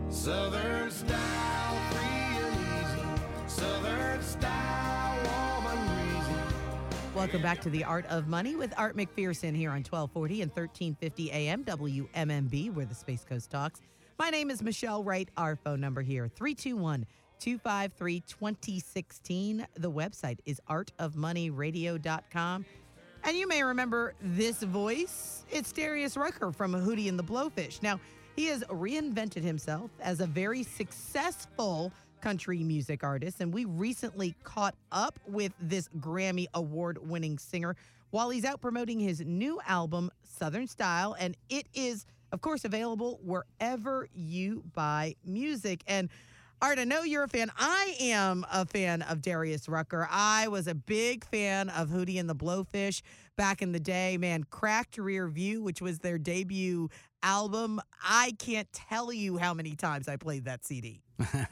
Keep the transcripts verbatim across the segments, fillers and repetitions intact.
Southern style, free and easy. Southern style, woman reason. Welcome back to the Art of Money with Art McPherson here on twelve forty and thirteen fifty A M W M M B, where the Space Coast talks. My name is Michelle Wright. Our phone number here, three two one, two five three, two zero one six. The website is art of money radio dot com. And you may remember this voice. It's Darius Rucker from Hootie and the Blowfish. Now, he has reinvented himself as a very successful country music artist, and we recently caught up with this Grammy award-winning singer while he's out promoting his new album, Southern Style, and it is, of course, available wherever you buy music. And Art, I know you're a fan. I am a fan of Darius Rucker. I was a big fan of Hootie and the Blowfish back in the day. Man, Cracked Rear View, which was their debut album. I can't tell you how many times I played that C D.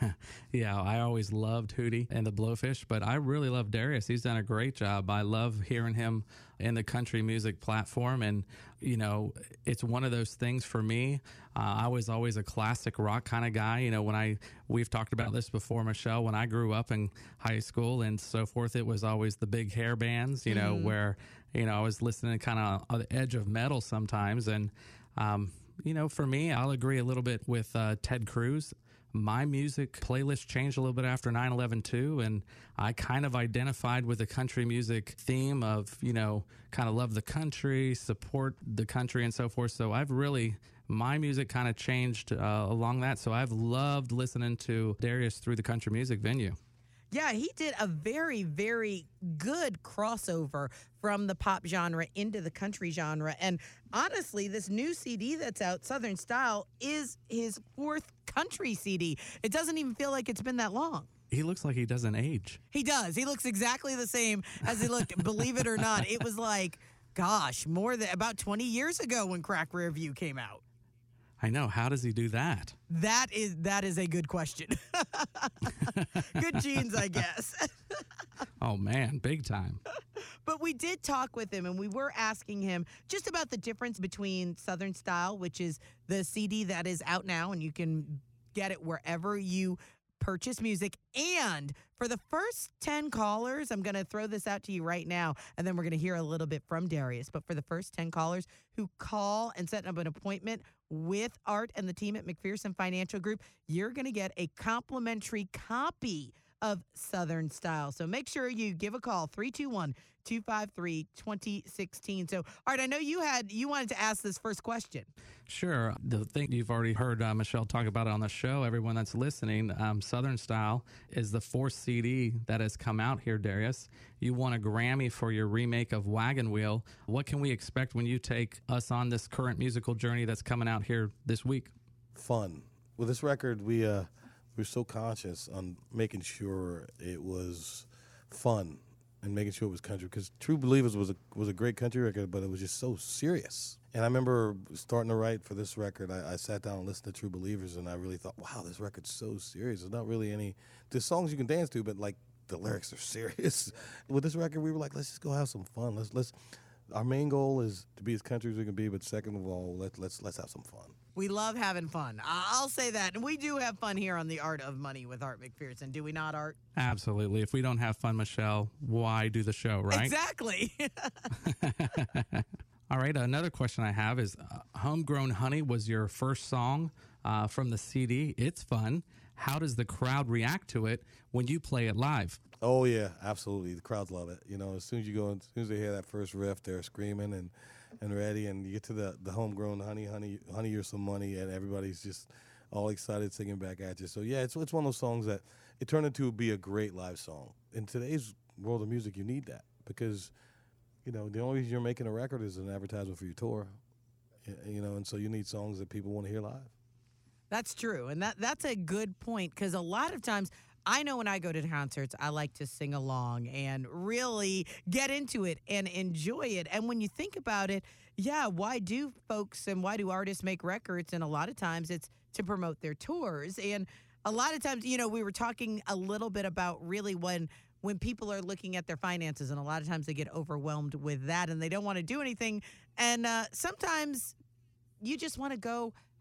Yeah, I always loved Hootie and the Blowfish, but I really love Darius. He's done a great job. I love hearing him in the country music platform, and you know, it's one of those things for me. Uh, I was always a classic rock kind of guy. You know, when I we've talked about this before, Michelle. When I grew up in high school and so forth, it was always the big hair bands. You know, mm. where you know I was listening kind of on the edge of metal sometimes, and um, you know, for me, I'll agree a little bit with uh, Ted Cruz. My music playlist changed a little bit after nine eleven too, and I kind of identified with the country music theme of, you know, kind of love the country, support the country, and so forth. So I've really, my music kind of changed uh, along that. So I've loved listening to Darius through the country music venue. Yeah, he did a very, very good crossover from the pop genre into the country genre. And honestly, this new C D that's out, Southern Style, is his fourth country C D. It doesn't even feel like it's been that long. He looks like he doesn't age. He does. He looks exactly the same as he looked. Believe it or not, it was like, gosh, more than about twenty years ago when Crack Rear View came out. I know. How does he do that? That is that is a good question. Good genes, I guess. Oh, man, big time. But we did talk with him, and we were asking him just about the difference between Southern Style, which is the C D that is out now, and you can get it wherever you purchase music. And for the first ten callers, I'm going to throw this out to you right now, and then we're going to hear a little bit from Darius. But for the first ten callers who call and set up an appointment with Art and the team at McPherson Financial Group, you're going to get a complimentary copy of Southern Style. So make sure you give a call, three two one, two five three, two zero one six. So, Art, I know you had you wanted to ask this first question. Sure. The thing you've already heard uh, Michelle talk about it on the show, everyone that's listening, um, Southern Style is the fourth C D that has come out here, Darius. You won a Grammy for your remake of Wagon Wheel. What can we expect when you take us on this current musical journey that's coming out here this week? Fun. With this record, we uh, we were so conscious on making sure it was fun and making sure it was country, because True Believers was a was a great country record, but it was just so serious. And I remember starting to write for this record, I, I sat down and listened to True Believers, and I really thought, wow, this record's so serious. There's not really any, there's songs you can dance to, but like the lyrics are serious. With this record, we were like, let's just go have some fun. Let's let's. Our main goal is to be as country as we can be, but second of all, let let's let's have some fun. We love having fun. I'll say that. And we do have fun here on the Art of Money with Art McPherson. Do we not, Art? Absolutely. If we don't have fun, Michelle, why do the show, right? Exactly. All right. Another question I have is uh, Homegrown Honey was your first song uh, from the C D. It's fun. How does the crowd react to it when you play it live? Oh, yeah, absolutely. The crowds love it. You know, as soon as you go, as soon as they hear that first riff, they're screaming and, and ready. And you get to the, the homegrown honey, honey, honey, you're some money, and everybody's just all excited singing back at you. So, yeah, it's it's one of those songs that it turned into be a great live song. In today's world of music, you need that because, you know, the only reason you're making a record is an advertisement for your tour. You know, and so you need songs that people want to hear live. That's true. And that that's a good point because a lot of times I know when I go to concerts, I like to sing along and really get into it and enjoy it. And when you think about it, yeah, why do folks and why do artists make records? And a lot of times it's to promote their tours. And a lot of times, you know, we were talking a little bit about really when when people are looking at their finances, and a lot of times they get overwhelmed with that and they don't want to do anything. And uh, sometimes you just want to go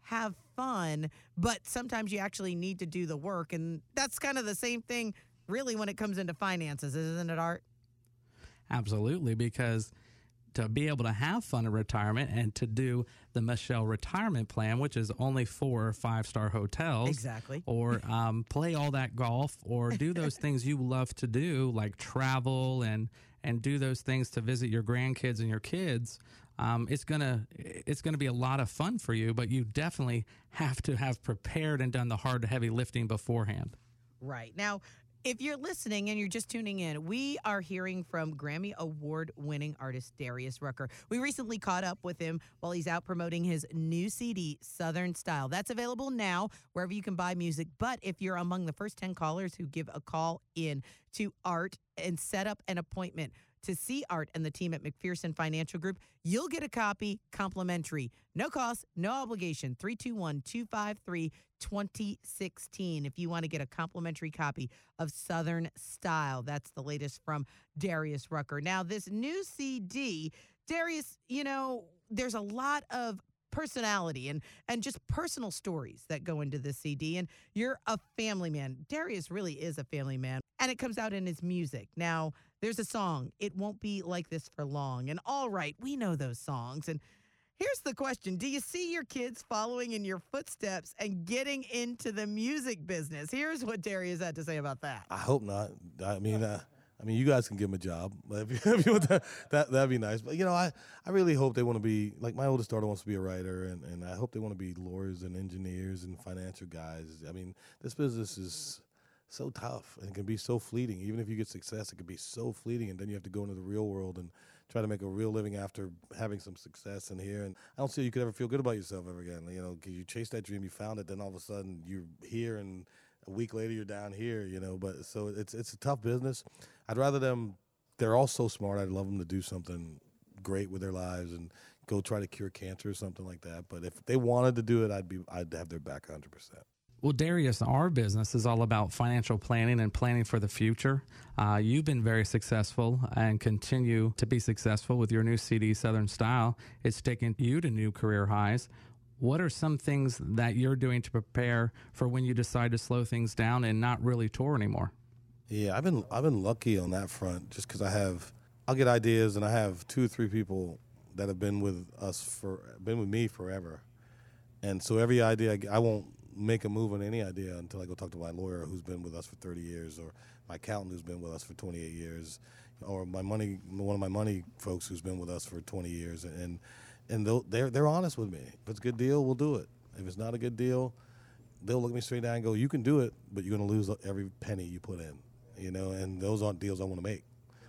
have fun, but sometimes you actually need to do the work. And that's kind of the same thing, really, when it comes into finances, isn't it, Art? Absolutely, because to be able to have fun in retirement and to do the Michelle retirement plan, which is only four or five star hotels, Exactly. or um, play all that golf, or do those things you love to do, like travel and and do those things to visit your grandkids and your kids. Um, it's gonna it's gonna be a lot of fun for you, but you definitely have to have prepared and done the hard, heavy lifting beforehand. Right. Now, if you're listening and you're just tuning in, we are hearing from Grammy Award-winning artist Darius Rucker. We recently caught up with him while he's out promoting his new C D, Southern Style. That's available now wherever you can buy music. But if you're among the first ten callers who give a call in to Art and set up an appointment to see Art and the team at McPherson Financial Group, you'll get a copy complimentary. No cost, no obligation. three two one, two five three, two zero one six if you want to get a complimentary copy of Southern Style. That's the latest from Darius Rucker. Now, this new C D, Darius, you know, there's a lot of personality and and just personal stories that go into this C D. And you're a family man. Darius really is a family man. And it comes out in his music. Now, there's a song, It Won't Be Like This for Long. And all right, we know those songs. And here's the question. Do you see your kids following in your footsteps and getting into the music business? Here's what Darius had to say about that. I hope not. I mean, uh, I mean, you guys can give them a job. If you, if you want that, that, that'd be nice. But, you know, I, I really hope they want to be, like my oldest daughter wants to be a writer, and, and I hope they want to be lawyers and engineers and financial guys. I mean, this business is so tough and it can be so fleeting. Even if you get success, it can be so fleeting, and then you have to go into the real world and try to make a real living after having some success in here. And I don't see you could ever feel good about yourself ever again, you know, because you chased that dream, you found it, then all of a sudden you're here, and a week later you're down here, you know. But so it's it's a tough business. I'd rather them, they're all so smart, I'd love them to do something great with their lives and go try to cure cancer or something like that. But if they wanted to do it, I'd be I'd have their back one hundred percent. Well, Darius, our business is all about financial planning and planning for the future. Uh, you've been very successful and continue to be successful with your new C D, Southern Style. It's taken you to new career highs. What are some things that you're doing to prepare for when you decide to slow things down and not really tour anymore? Yeah, I've been I've been lucky on that front, just because I have I'll get ideas, and I have two or three people that have been with us for been with me forever, and so every idea I, I won't make a move on any idea until I go talk to my lawyer who's been with us for thirty years, or my accountant who's been with us for twenty-eight years, or my money one of my money folks who's been with us for twenty years, and and they're they're honest with me. If it's a good deal, we'll do it. If it's not a good deal, they'll look me straight down and go, "You can do it, but you're going to lose every penny you put in," you know. And those aren't deals I want to make,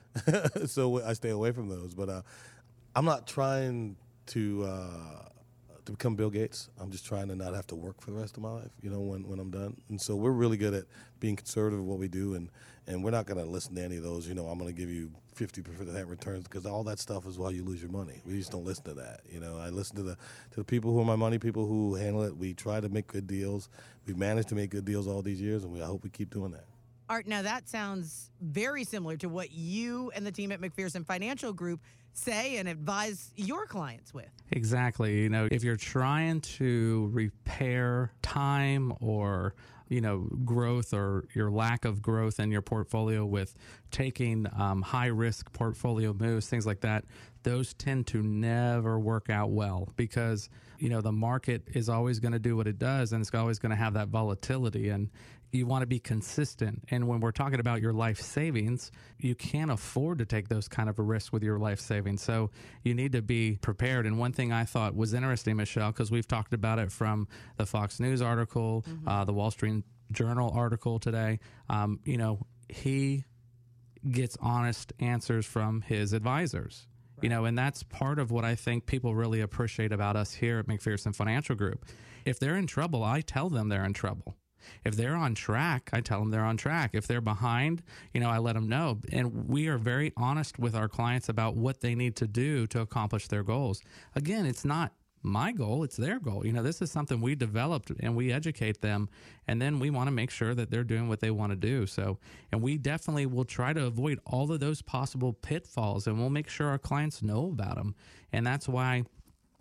so I stay away from those. But uh, I'm not trying to. Uh, to become Bill Gates. I'm just trying to not have to work for the rest of my life, you know, when, when I'm done. And so we're really good at being conservative in what we do, and, and we're not going to listen to any of those, you know, I'm going to give you fifty percent returns, because all that stuff is why you lose your money. We just don't listen to that, you know. I listen to the to the people who are my money, people who handle it. We try to make good deals. We've managed to make good deals all these years, and we, I hope we keep doing that. Art, now that sounds very similar to what you and the team at McPherson Financial Group say and advise your clients with. Exactly. You know, if you're trying to repair time or, you know, growth or your lack of growth in your portfolio with taking um, high risk portfolio moves, things like that, those tend to never work out well, because, you know, the market is always going to do what it does, and it's always going to have that volatility, and you want to be consistent. And when we're talking about your life savings, you can't afford to take those kind of a risk with your life savings. So you need to be prepared. And one thing I thought was interesting, Michelle, because we've talked about it from the Fox News article, mm-hmm. uh, the Wall Street Journal article today, um, you know, he gets honest answers from his advisors. Right. You know, and that's part of what I think people really appreciate about us here at McPherson Financial Group. If they're in trouble, I tell them they're in trouble. If they're on track, I tell them they're on track. If they're behind, you know, I let them know. And we are very honest with our clients about what they need to do to accomplish their goals. Again, it's not my goal, it's their goal. You know, this is something we developed, and we educate them, and then we want to make sure that they're doing what they want to do. So, and we definitely will try to avoid all of those possible pitfalls, and we'll make sure our clients know about them. And that's why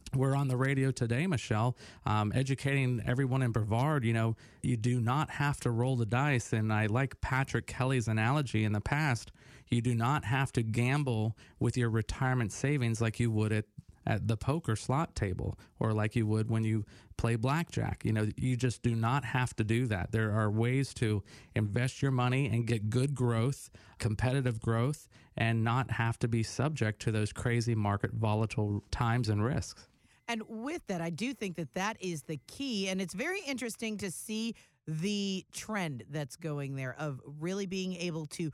we're on the radio today, Michelle, um, educating everyone in Brevard. You know, you do not have to roll the dice. And I like Patrick Kelly's analogy in the past. You do not have to gamble with your retirement savings like you would at, at the poker slot table or like you would when you play blackjack. You know, you just do not have to do that. There are ways to invest your money and get good growth, competitive growth, and not have to be subject to those crazy market volatile times and risks. And with that, I do think that that is the key. And it's very interesting to see the trend that's going there of really being able to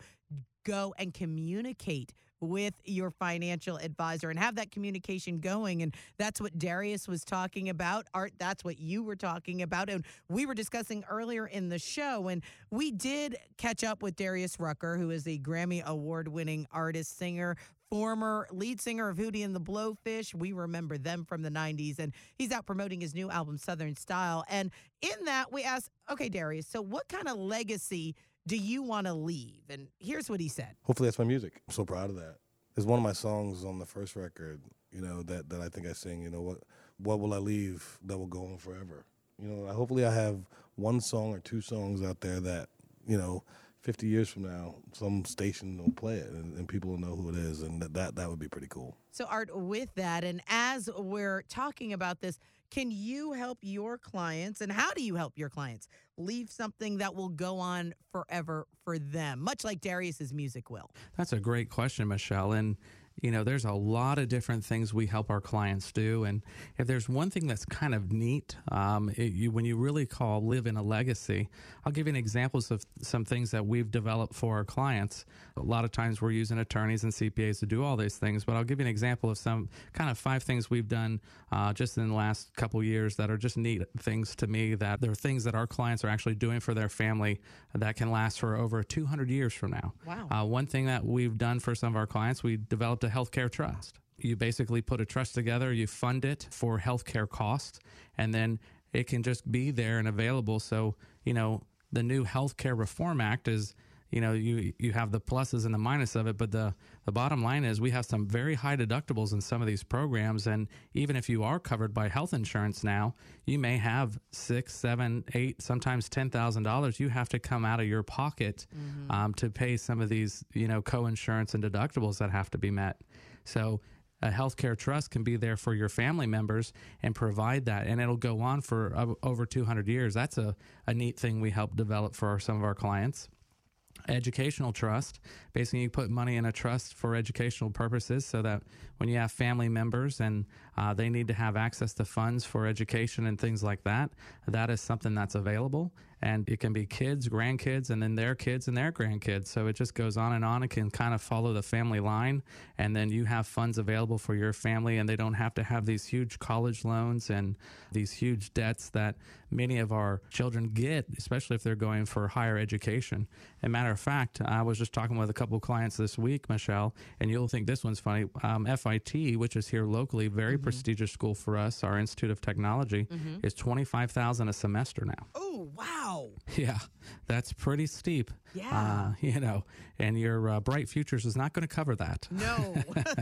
go and communicate with your financial advisor and have that communication going. And that's what Darius was talking about. Art, that's what you were talking about. And we were discussing earlier in the show. And we did catch up with Darius Rucker, who is a Grammy award-winning artist, singer, former lead singer of Hootie and the Blowfish. We remember them from the nineties. And he's out promoting his new album, Southern Style. And in that, we asked, okay, Darius, so what kind of legacy do you want to leave? And here's what he said. Hopefully that's my music. I'm so proud of that. It's one of my songs on the first record, you know, that, that I think I sing, you know, what what will I leave that will go on forever? You know, hopefully I have one song or two songs out there that, you know, fifty years from now, some station will play it and, and people will know who it is. And that, that, that would be pretty cool. So, Art, with that, and as we're talking about this, can you help your clients, and how do you help your clients leave something that will go on forever for them, much like Darius's music will? That's a great question, Michelle. And, you know, there's a lot of different things we help our clients do. And if there's one thing that's kind of neat, um, it, you, when you really call live in a legacy, I'll give you an examples of some things that we've developed for our clients. A lot of times we're using attorneys and C P As to do all these things, but I'll give you an example of some kind of five things we've done uh, just in the last couple years that are just neat things to me, that they're things that our clients are actually doing for their family that can last for over two hundred years from now. Wow. Uh, one thing that we've done for some of our clients, we developed a healthcare trust. You basically put a trust together, you fund it for healthcare costs, and then it can just be there and available. So, you know, the new Healthcare Reform Act is, you know, you you have the pluses and the minuses of it, but the, the bottom line is we have some very high deductibles in some of these programs, and even if you are covered by health insurance now, you may have six, seven, eight, sometimes ten thousand dollars you have to come out of your pocket mm-hmm. um, to pay some of these, you know, co-insurance and deductibles that have to be met. So a healthcare trust can be there for your family members and provide that, and it'll go on for uh, over two hundred years. That's a, a neat thing we help develop for some of our clients. Educational trust. Basically, you put money in a trust for educational purposes so that when you have family members and uh, they need to have access to funds for education and things like that, that is something that's available. And it can be kids, grandkids, and then their kids and their grandkids. So it just goes on and on. It can kind of follow the family line. And then you have funds available for your family, and they don't have to have these huge college loans and these huge debts that many of our children get, especially if they're going for higher education. As a matter of fact, I was just talking with a couple of clients this week, Michelle, and you'll think this one's funny. Um, F I T, which is here locally, very mm-hmm. prestigious school for us, our Institute of Technology, mm-hmm. is twenty-five thousand dollars a semester now. Oh, wow. Yeah, that's pretty steep. Yeah. Uh, you know, and your uh, Bright Futures is not going to cover that. No.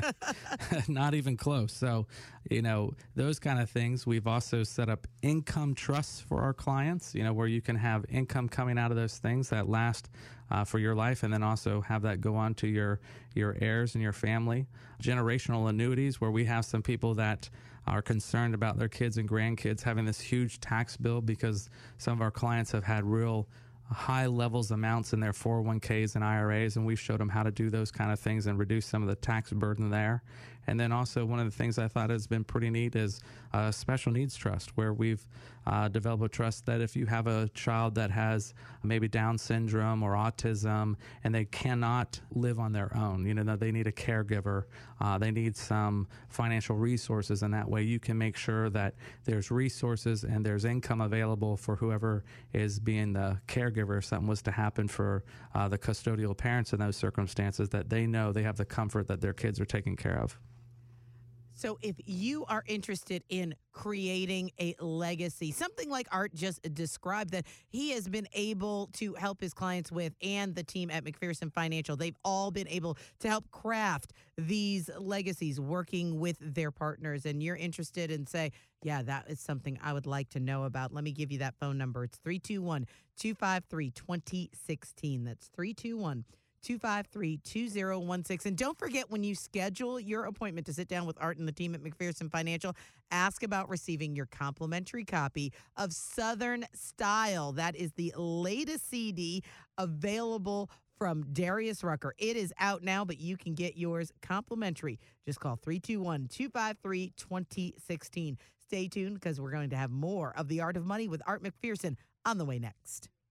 Not even close. So, you know, those kind of things. We've also set up income trusts for our clients, you know, where you can have income coming out of those things that last uh, for your life, and then also have that go on to your, your heirs and your family. Generational annuities, where we have some people that are concerned about their kids and grandkids having this huge tax bill because some of our clients have had real high levels amounts in their four oh one k's and I R As, and we've showed them how to do those kind of things and reduce some of the tax burden there. And then also one of the things I thought has been pretty neat is a special needs trust, where we've uh, developed a trust that if you have a child that has maybe Down syndrome or autism and they cannot live on their own, you know, they need a caregiver, uh, they need some financial resources, and that way you can make sure that there's resources and there's income available for whoever is being the caregiver if something was to happen for uh, the custodial parents in those circumstances, that they know they have the comfort that their kids are taken care of. So if you are interested in creating a legacy, something like Art just described that he has been able to help his clients with and the team at McPherson Financial, they've all been able to help craft these legacies working with their partners. And you're interested in say, yeah, that is something I would like to know about. Let me give you that phone number. It's three two one, two five three, two zero one six. That's three two one, two five three, two zero one six. And don't forget, when you schedule your appointment to sit down with Art and the team at McPherson Financial, ask about receiving your complimentary copy of Southern Style. That is the latest C D available from Darius Rucker. It is out now, but you can get yours complimentary. Just call three two one, two five three, two zero one six. Stay tuned because we're going to have more of The Art of Money with Art McPherson on the way next.